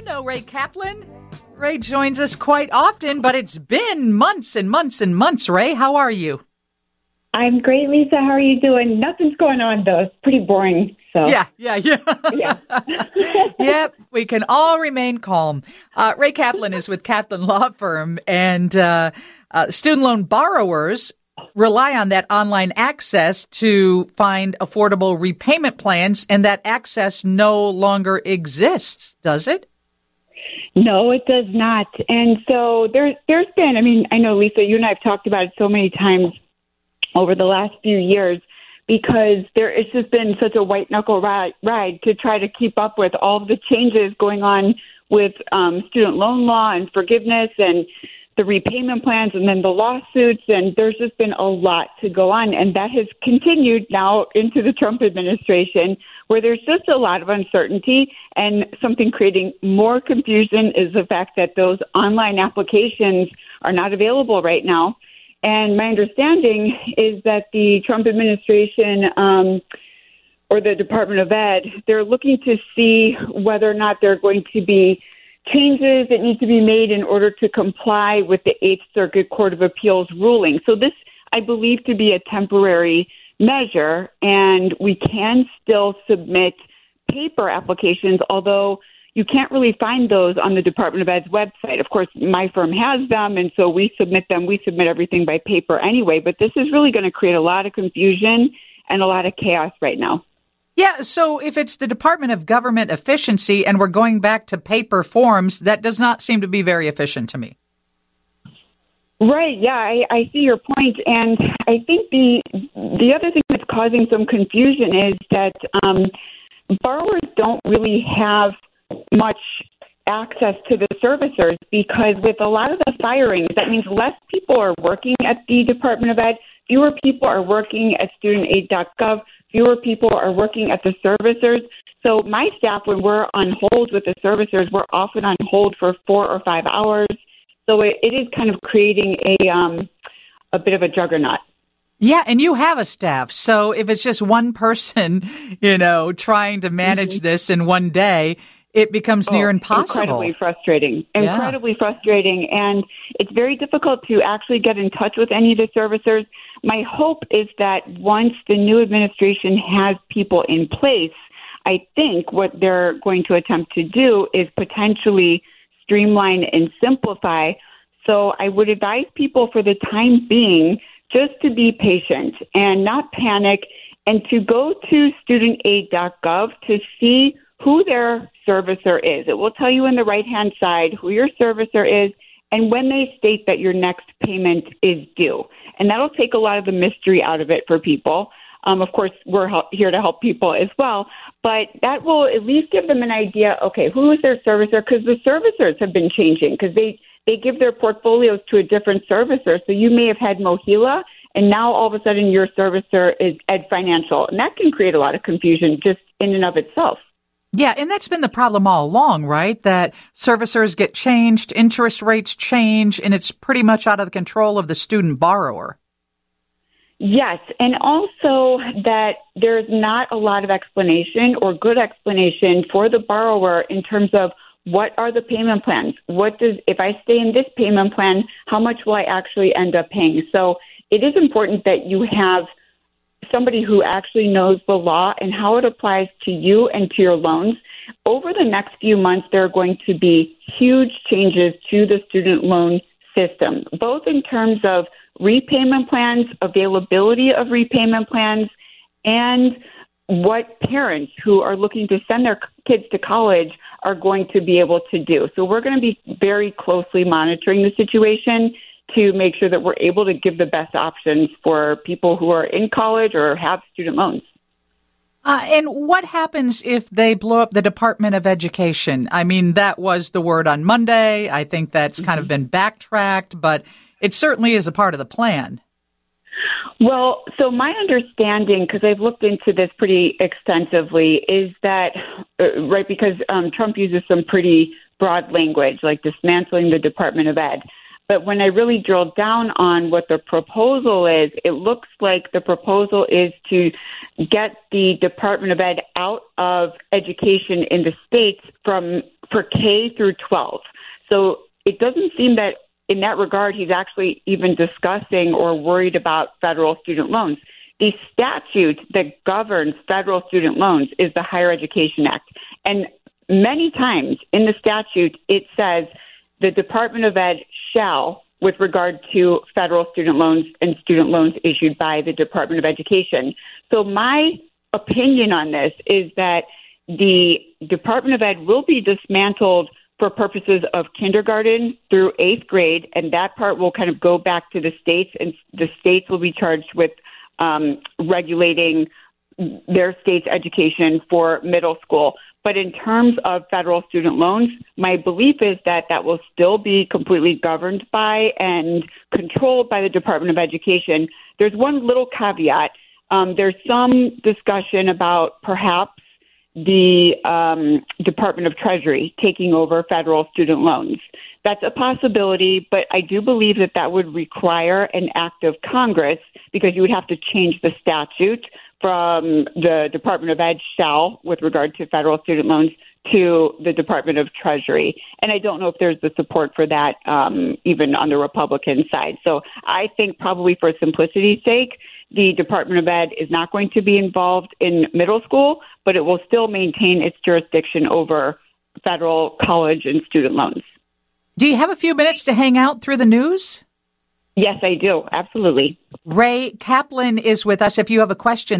know Ray Kaplan. Ray joins us quite often, but it's been months and months and months. Ray, how are you? I'm great, Lisa. How are you doing? Nothing's going on, though. It's pretty boring. So Yeah. Yeah. Yep, we can all remain calm. Ray Kaplan is with Kaplan Law Firm, and student loan borrowers rely on that online access to find affordable repayment plans, and that access no longer exists, does it? No, it does not. And so there's been, I know, Lisa, you and I have talked about it so many times over the last few years, because it's just been such a white-knuckle ride to try to keep up with all of the changes going on with student loan law and forgiveness and the repayment plans and then the lawsuits. And there's just been a lot to go on. And that has continued now into the Trump administration, where there's just a lot of uncertainty. And something creating more confusion is the fact that those online applications are not available right now. And my understanding is that the Trump administration or the Department of Ed, they're looking to see whether or not there are going to be changes that need to be made in order to comply with the Eighth Circuit Court of Appeals ruling. So this, I believe, to be a temporary measure, and we can still submit paper applications, although you can't really find those on the Department of Ed's website. Of course, my firm has them, and so we submit them. We submit everything by paper anyway, but this is really going to create a lot of confusion and a lot of chaos right now. Yeah, so if it's the Department of Government Efficiency and we're going back to paper forms, that does not seem to be very efficient to me. Right, yeah, I see your point. And I think the other thing that's causing some confusion is that borrowers don't really have much access to the servicers, because with a lot of the firings, that means less people are working at the Department of Ed, fewer people are working at studentaid.gov, fewer people are working at the servicers. So my staff, when we're on hold with the servicers, we're often on hold for 4 or 5 hours. So it is kind of creating a bit of a juggernaut. Yeah, and you have a staff. So if it's just one person, trying to manage this in one day, it becomes near impossible. Incredibly frustrating. Incredibly frustrating. And it's very difficult to actually get in touch with any of the servicers. My hope is that once the new administration has people in place, I think what they're going to attempt to do is potentially streamline and simplify. So I would advise people for the time being just to be patient and not panic, and to go to studentaid.gov to see who their servicer is. It will tell you on the right-hand side who your servicer is and when they state that your next payment is due. And that'll take a lot of the mystery out of it for people. Of course, we're here to help people as well, but that will at least give them an idea, okay, who is their servicer? Because the servicers have been changing, because they give their portfolios to a different servicer. So you may have had Mohila, and now all of a sudden your servicer is Ed Financial. And that can create a lot of confusion just in and of itself. Yeah, and that's been the problem all along, right? That servicers get changed, interest rates change, and it's pretty much out of the control of the student borrower. Yes, and also that there's not a lot of explanation or good explanation for the borrower in terms of what are the payment plans? If I stay in this payment plan, how much will I actually end up paying? So it is important that you have somebody who actually knows the law and how it applies to you and to your loans. Over the next few months, there are going to be huge changes to the student loan system, both in terms of repayment plans, availability of repayment plans, and what parents who are looking to send their kids to college are going to be able to do. So we're going to be very closely monitoring the situation to make sure that we're able to give the best options for people who are in college or have student loans. And what happens if they blow up the Department of Education? I mean, that was the word on Monday. I think that's kind of been backtracked, but it certainly is a part of the plan. Well, so my understanding, because I've looked into this pretty extensively, is that, because Trump uses some pretty broad language, like dismantling the Department of Ed. But when I really drill down on what the proposal is, it looks like the proposal is to get the Department of Ed out of education in the states for K through 12. So it doesn't seem that in that regard he's actually even discussing or worried about federal student loans. The statute that governs federal student loans is the Higher Education Act. And many times in the statute it says the Department of Ed shall, with regard to federal student loans and student loans issued by the Department of Education. So my opinion on this is that the Department of Ed will be dismantled for purposes of kindergarten through 8th grade, and that part will kind of go back to the states, and the states will be charged with regulating their state's education for middle school. But in terms of federal student loans, my belief is that that will still be completely governed by and controlled by the Department of Education. There's one little caveat. There's some discussion about perhaps the Department of Treasury taking over federal student loans. That's a possibility, but I do believe that that would require an act of Congress because you would have to change the statute from the Department of Ed shall, with regard to federal student loans, to the Department of Treasury. And I don't know if there's the support for that even on the Republican side. So I think probably for simplicity's sake, the Department of Ed is not going to be involved in middle school, but it will still maintain its jurisdiction over federal college and student loans. Do you have a few minutes to hang out through the news? Yes, I do. Absolutely. Ray Kaplan is with us. If you have a question,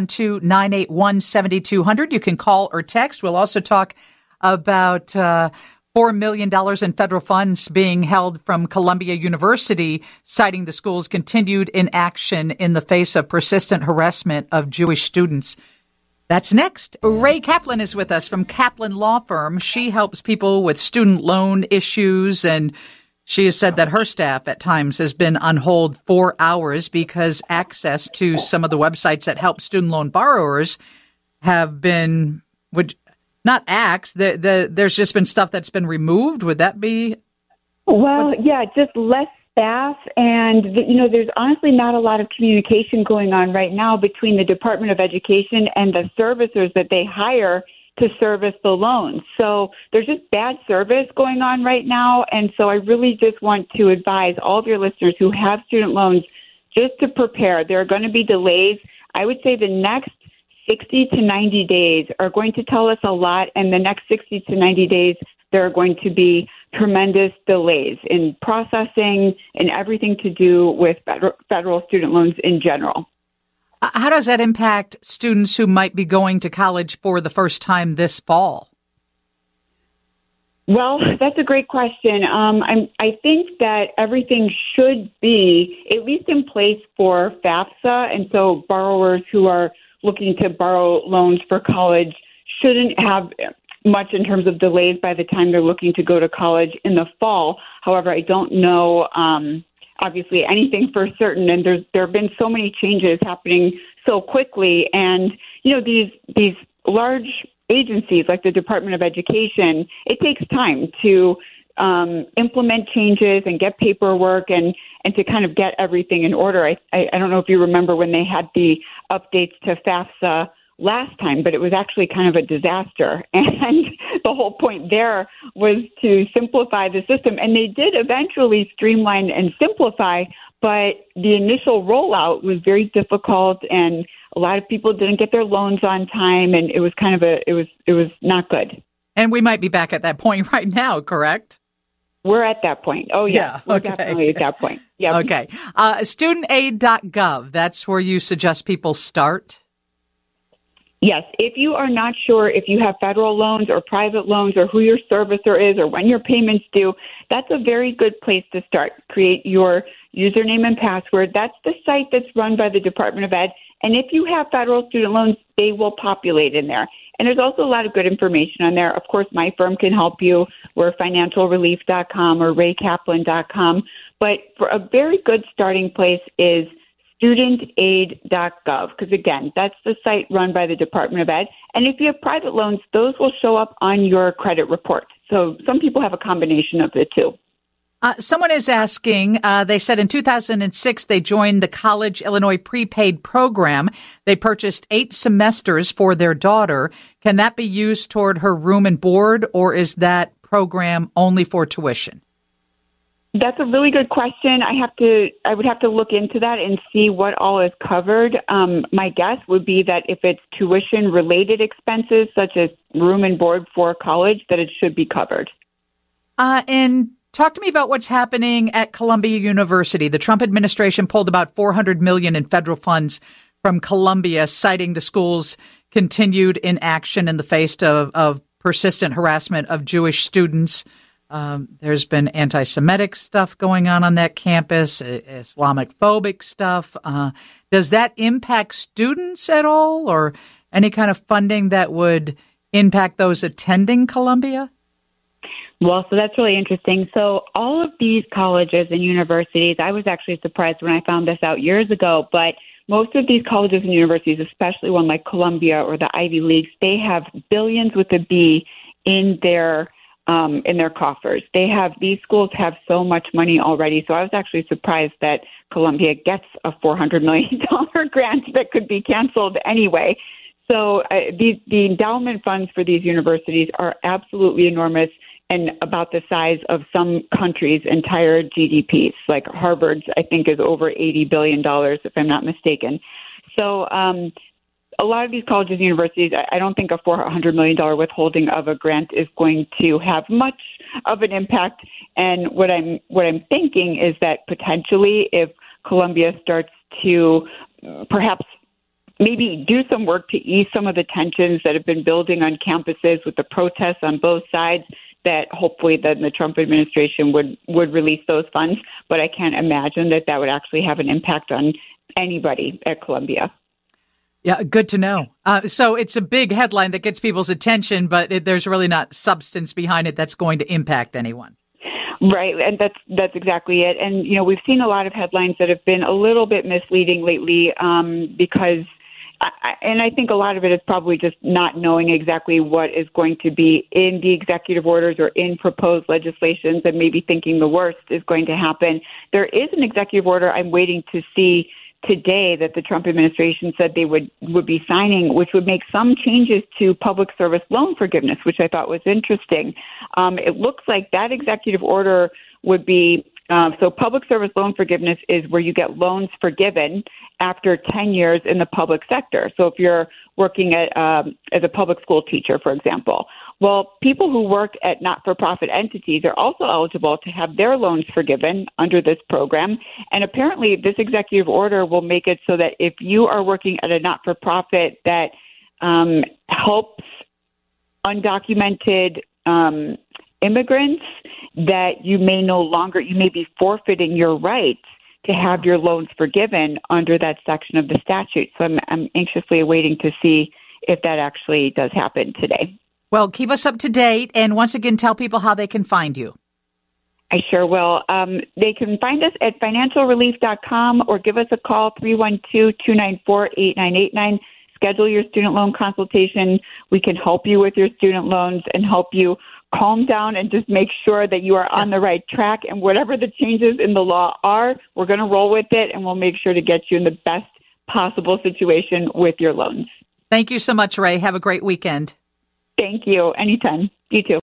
312-981-7200. You can call or text. We'll also talk about $4 million in federal funds being held from Columbia University, citing the school's continued inaction in the face of persistent harassment of Jewish students. That's next. Ray Kaplan is with us from Kaplan Law Firm. She helps people with student loan issues, and she has said that her staff at times has been on hold 4 hours because access to some of the websites that help student loan borrowers have been, not axed. There's just been stuff that's been removed. Would that be? Well, yeah, just less staff. And, there's honestly not a lot of communication going on right now between the Department of Education and the servicers that they hire to service the loans. So there's just bad service going on right now. And so I really just want to advise all of your listeners who have student loans just to prepare. There are going to be delays. I would say the next 60 to 90 days are going to tell us a lot. And the next 60 to 90 days, there are going to be tremendous delays in processing and everything to do with federal student loans in general. How does that impact students who might be going to college for the first time this fall? Well, that's a great question. I think that everything should be at least in place for FAFSA, and so borrowers who are looking to borrow loans for college shouldn't have much in terms of delays by the time they're looking to go to college in the fall. However, I don't know obviously anything for certain, and there have been so many changes happening so quickly, and these large agencies like the Department of Education, it takes time to implement changes and get paperwork and to kind of get everything in order. I don't know if you remember when they had the updates to FAFSA last time, but it was actually kind of a disaster. And the whole point there was to simplify the system. And they did eventually streamline and simplify, but the initial rollout was very difficult, and a lot of people didn't get their loans on time, and it was kind of it was not good. And we might be back at that point right now, correct? We're at that point. Oh, yeah. We're definitely at that point. Yeah. Okay. Studentaid.gov, that's where you suggest people start? Yes. If you are not sure if you have federal loans or private loans or who your servicer is or when your payments due, that's a very good place to start. Create your username and password. That's the site that's run by the Department of Ed. And if you have federal student loans, they will populate in there. And there's also a lot of good information on there. Of course, my firm can help you. We're financialrelief.com or raykaplan.com. But for a very good starting place is studentaid.gov, because, again, that's the site run by the Department of Ed. And if you have private loans, those will show up on your credit report. So some people have a combination of the two. Someone is asking, they said in 2006 they joined the College Illinois prepaid program. They purchased 8 semesters for their daughter. Can that be used toward her room and board, or is that program only for tuition? That's a really good question. I would have to look into that and see what all is covered. My guess would be that if it's tuition-related expenses, such as room and board for college, that it should be covered. And talk to me about what's happening at Columbia University. The Trump administration pulled about $400 million in federal funds from Columbia, citing the school's continued inaction in the face of persistent harassment of Jewish students. There's been anti-Semitic stuff going on that campus, Islamic-phobic stuff. Does that impact students at all, or any kind of funding that would impact those attending Columbia? Well, so that's really interesting. So all of these colleges and universities, I was actually surprised when I found this out years ago, but most of these colleges and universities, especially one like Columbia or the Ivy Leagues, they have billions with a B in their coffers. These schools have so much money already. So I was actually surprised that Columbia gets a $400 million grant that could be canceled anyway. So the endowment funds for these universities are absolutely enormous and about the size of some countries' entire GDPs. Like Harvard's, I think, is over $80 billion, if I'm not mistaken. So a lot of these colleges and universities, I don't think a $400 million withholding of a grant is going to have much of an impact. And what I'm thinking is that potentially if Columbia starts to perhaps maybe do some work to ease some of the tensions that have been building on campuses with the protests on both sides, that hopefully then the Trump administration would release those funds. But I can't imagine that would actually have an impact on anybody at Columbia. Yeah, good to know. So it's a big headline that gets people's attention, but there's really not substance behind it that's going to impact anyone. Right, and that's exactly it. And, we've seen a lot of headlines that have been a little bit misleading lately because I think a lot of it is probably just not knowing exactly what is going to be in the executive orders or in proposed legislations and maybe thinking the worst is going to happen. There is an executive order I'm waiting to see today that the Trump administration said they would be signing, which would make some changes to public service loan forgiveness, which I thought was interesting. It looks like that executive order would be so public service loan forgiveness is where you get loans forgiven after 10 years in the public sector. So if you're working as a public school teacher, for example, well, people who work at not-for-profit entities are also eligible to have their loans forgiven under this program. And apparently this executive order will make it so that if you are working at a not-for-profit that helps undocumented immigrants, that you may be forfeiting your right to have your loans forgiven under that section of the statute. So I'm anxiously awaiting to see if that actually does happen today. Well, keep us up to date, and once again, tell people how they can find you. I sure will. They can find us at financialrelief.com or give us a call, 312-294-8989. Schedule your student loan consultation. We can help you with your student loans and help you calm down and just make sure that you are on the right track. And whatever the changes in the law are, we're going to roll with it, and we'll make sure to get you in the best possible situation with your loans. Thank you so much, Ray. Have a great weekend. Thank you. Anytime. You too.